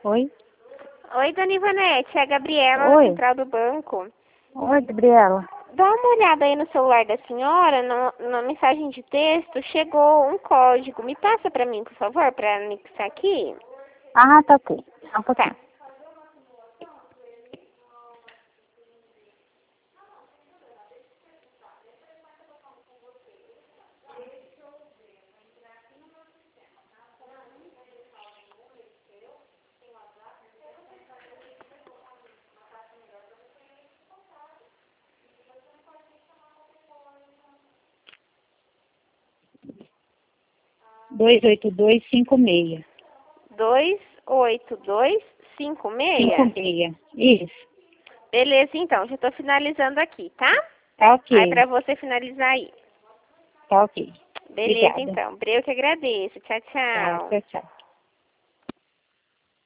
Oi? Oi, dona Ivanete, é a Gabriela, Oi. da Central do Banco. Oi, Gabriela. Dá uma olhada aí no celular da senhora, na mensagem de texto, chegou um código. Me passa pra mim, por favor, pra anexar aqui. Ah, tá ok. Só um pouquinho. Tá. Dois 28256. 28256? 56. Isso. Beleza, então, já tô finalizando aqui, tá? Tá Aí ok. pra você finalizar aí. Tá ok. Beleza, Obrigada. então. Eu que agradeço. Tchau, Tá, tchau. tchau, tchau.